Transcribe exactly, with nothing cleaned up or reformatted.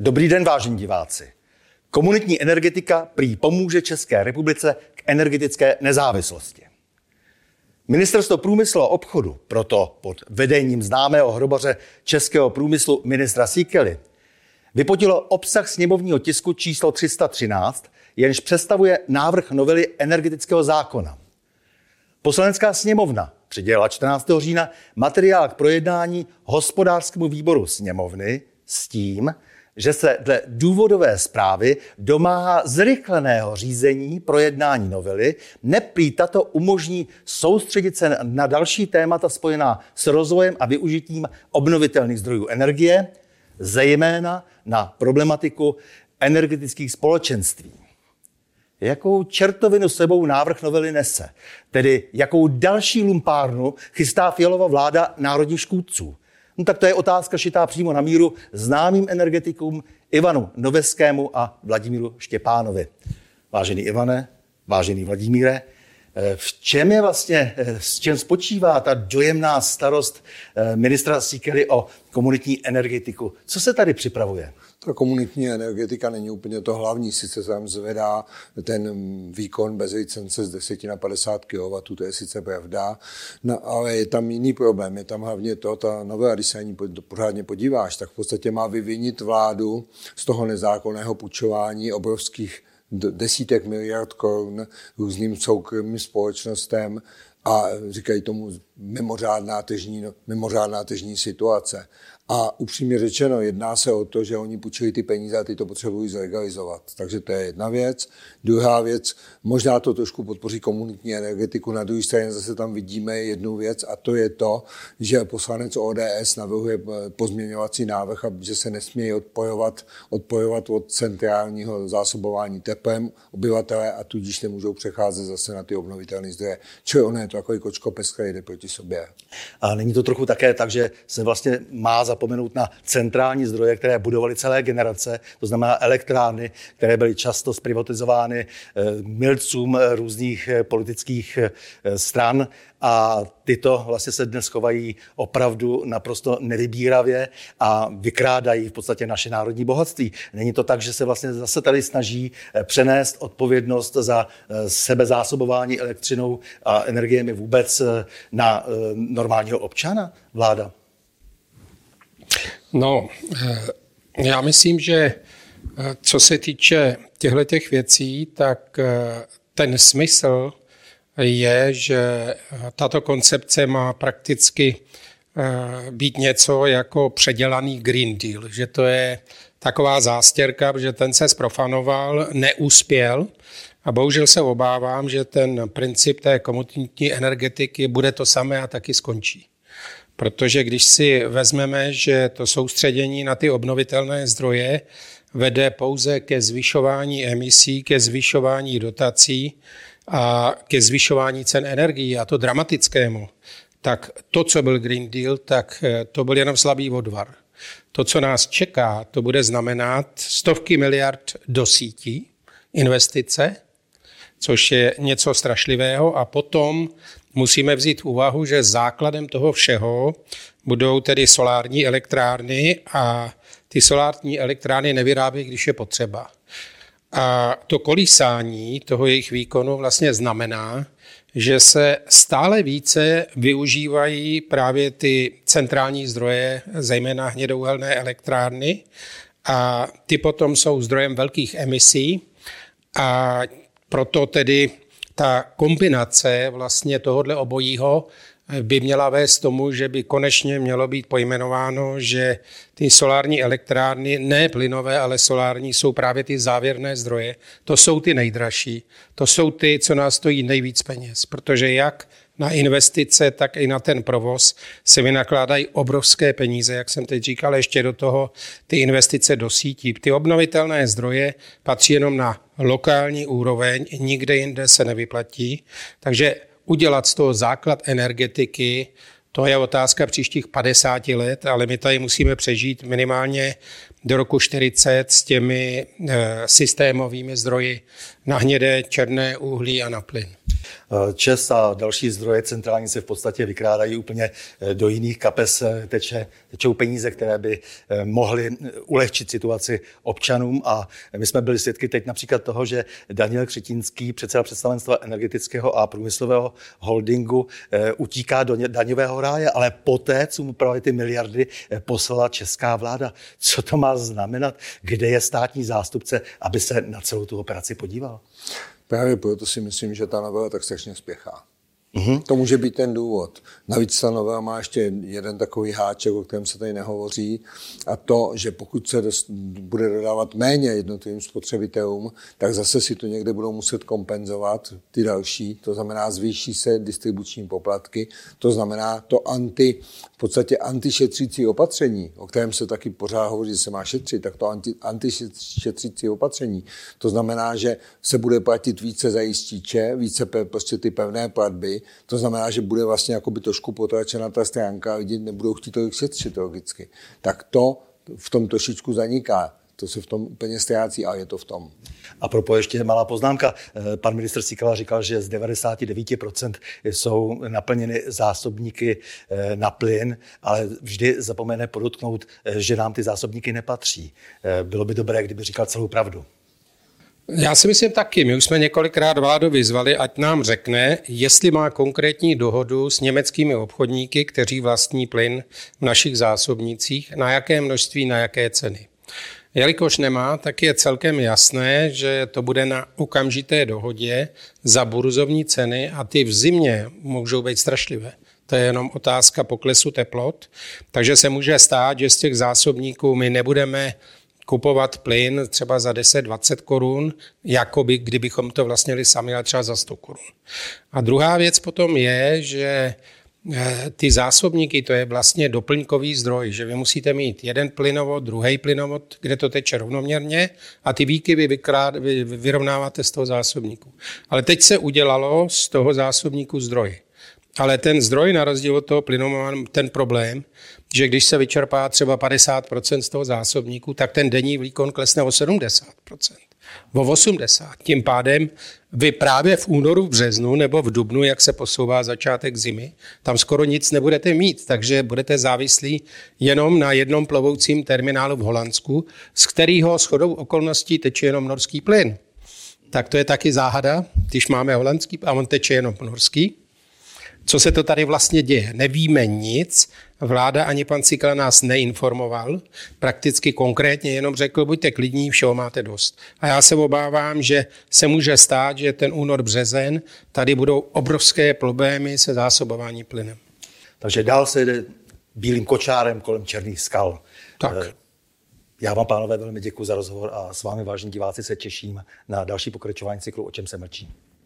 Dobrý den, vážení diváci. Komunitní energetika prý pomůže České republice k energetické nezávislosti. Ministerstvo průmyslu a obchodu proto pod vedením známého hrobaře českého průmyslu ministra Síkely vypotilo obsah sněmovního tisku číslo tři sta třináct, jenž představuje návrh novely energetického zákona. Poslanecká sněmovna přidělila čtrnáctého října materiál k projednání hospodářskému výboru sněmovny s tím, že se dle důvodové zprávy domáhá zrychleného řízení projednání novely, neprý tato umožní soustředit se na další témata spojená s rozvojem a využitím obnovitelných zdrojů energie, zejména na problematiku energetických společenství. Jakou čertovinu sebou návrh novely nese? Tedy jakou další lumpárnu chystá Fialova vláda národních škůdců? No tak to je otázka šitá přímo na míru známým energetikům Ivanu Noveskému a Vladimíru Štěpánovi. Vážený Ivane, vážený Vladimíre, v čem je vlastně, s čem spočívá ta dojemná starost ministra Síkely o komunitní energetiku? Co se tady připravuje? Ta komunitní energetika není úplně to hlavní, sice se tam zvedá ten výkon bez licence z deset na padesát kilowattů, to je sice pravda, no, ale je tam jiný problém, je tam hlavně to, ta novela, když se na ní pořádně podíváš, tak v podstatě má vyvinit vládu z toho nezákonného půjčování obrovských desítek miliard korun různým soukromým společnostem a říkají tomu mimořádná tržní, mimořádná tržní situace. A upřímně řečeno, jedná se o to, že oni půjčili ty peníze a ty to potřebují zlegalizovat. Takže to je jedna věc. Druhá věc, možná to trošku podpoří komunitní energetiku. Na druhé straně zase tam vidíme jednu věc a to je to, že poslanec O D S navrhuje pozměňovací návrh, že se nesmějí odpojovat, odpojovat od centrálního zásobování teplem obyvatele a tudíž nemůžou přecházet zase na ty obnovitelné zdroje. Čili ono je to takový kočko pes, který jde proti sobě. A není to trochu také tak, že se vlastně má zapomenout na centrální zdroje, které budovaly celé generace, to znamená elektrárny, které byly často zprivatizovány milcům různých politických stran a tyto vlastně se dnes chovají opravdu naprosto nevybíravě a vykrádají v podstatě naše národní bohatství. Není to tak, že se vlastně zase tady snaží přenést odpovědnost za sebezásobování elektřinou a energiemi vůbec na normálního občana vláda? No, já myslím, že co se týče těchto věcí, tak ten smysl je, že tato koncepce má prakticky být něco jako předělaný Green Deal, že to je taková zástěrka, že ten se zprofanoval, neuspěl a bohužel se obávám, že ten princip té komunitní energetiky bude to samé a taky skončí. Protože když si vezmeme, že to soustředění na ty obnovitelné zdroje vede pouze ke zvyšování emisí, ke zvyšování dotací a ke zvyšování cen energií, a to dramatickému, tak to, co byl Green Deal, tak to byl jenom slabý odvar. To, co nás čeká, to bude znamenat stovky miliard do sítí, investice, což je něco strašlivého a potom musíme vzít v úvahu, že základem toho všeho budou tedy solární elektrárny a ty solární elektrárny nevyrábí, když je potřeba. A to kolísání toho jejich výkonu vlastně znamená, že se stále více využívají právě ty centrální zdroje, zejména hnědouhelné elektrárny a ty potom jsou zdrojem velkých emisí a proto tedy ta kombinace vlastně tohodle obojího by měla vést tomu, že by konečně mělo být pojmenováno, že ty solární elektrárny, ne plynové, ale solární, jsou právě ty závěrné zdroje. To jsou ty nejdražší. To jsou ty, co nás stojí nejvíc peněz, protože jak na investice, tak i na ten provoz se vynakládají obrovské peníze, jak jsem teď říkal, ještě do toho ty investice do sítí. Ty obnovitelné zdroje patří jenom na lokální úroveň, nikde jinde se nevyplatí, takže udělat z toho základ energetiky, to je otázka příštích padesáti let, ale my tady musíme přežít minimálně do roku čtyřicet s těmi systémovými zdroji na hnědé, černé uhlí a na plyn. ČEZ a další zdroje centrální se v podstatě vykrádají úplně do jiných kapes, teče, tečou peníze, které by mohly ulehčit situaci občanům. A my jsme byli svědky teď například toho, že Daniel Křetínský, předseda představenstva energetického a průmyslového holdingu, utíká do daňového ráje, ale poté, co mu právě ty miliardy poslala česká vláda. Co to má znamenat? Kde je státní zástupce, aby se na celou tu operaci podíval? Právě proto si myslím, že ta novela tak strašně spěchá. Mm-hmm. To může být ten důvod. Navíc ta novela má ještě jeden takový háček, o kterém se tady nehovoří, a to, že pokud se dost, bude dodávat méně jednotlivým spotřebitelům, tak zase si to někde budou muset kompenzovat ty další. To znamená, zvýší se distribuční poplatky. To znamená, to anti, v podstatě antišetřící opatření, o kterém se taky pořád hovoří, že se má šetřit, tak to anti, antišetřící opatření. To znamená, že se bude platit více za jističe, více prostě ty pevné platby. To znamená, že bude vlastně jakoby trošku potlačena ta stránka a lidi nebudou chtít tolik šetřit logicky. Tak to v tom trošičku zaniká. To se v tom úplně ztrácí a je to v tom. A propo ještě malá poznámka. Pan ministr Síkela říkal, že z devadesát devět procent jsou naplněny zásobníky na plyn, ale vždy zapomene podotknout, že nám ty zásobníky nepatří. Bylo by dobré, kdyby říkal celou pravdu. Já si myslím taky. My už jsme několikrát vládu vyzvali, ať nám řekne, jestli má konkrétní dohodu s německými obchodníky, kteří vlastní plyn v našich zásobnících, na jaké množství, na jaké ceny. Jelikož nemá, tak je celkem jasné, že to bude na okamžité dohodě za burzovní ceny a ty v zimě můžou být strašlivé. To je jenom otázka poklesu teplot, takže se může stát, že z těch zásobníků my nebudeme kupovat plyn třeba za deset dvacet korun, jako by, kdybychom to vlastnili sami, ale třeba za sto korun. A druhá věc potom je, že ty zásobníky, to je vlastně doplňkový zdroj, že vy musíte mít jeden plynovod, druhý plynovod, kde to teče rovnoměrně a ty výkyvy vykrát, vy, vyrovnáváte z toho zásobníku. Ale teď se udělalo z toho zásobníku zdroj. Ale ten zdroj, na rozdíl od toho plynu, má ten problém, že když se vyčerpá třeba padesát procent z toho zásobníku, tak ten denní výkon klesne o sedmdesát procent. O osmdesát procent. Tím pádem vy právě v únoru, v březnu nebo v dubnu, jak se posouvá začátek zimy, tam skoro nic nebudete mít, takže budete závislí jenom na jednom plovoucím terminálu v Holandsku, z kterého shodou okolností teče jenom norský plyn. Tak to je taky záhada, když máme holandský a on teče jenom norský. Co se to tady vlastně děje? Nevíme nic, vláda ani pan Síkela nás neinformoval, prakticky konkrétně jenom řekl, buďte klidní, všeho máte dost. A já se obávám, že se může stát, že ten únor, březen, tady budou obrovské problémy se zásobování plynem. Takže dál se jde bílým kočárem kolem černých skal. Tak. Já vám, pánové, velmi děkuji za rozhovor a s vámi, vážení diváci, se těším na další pokračování cyklu O čem se mlčí.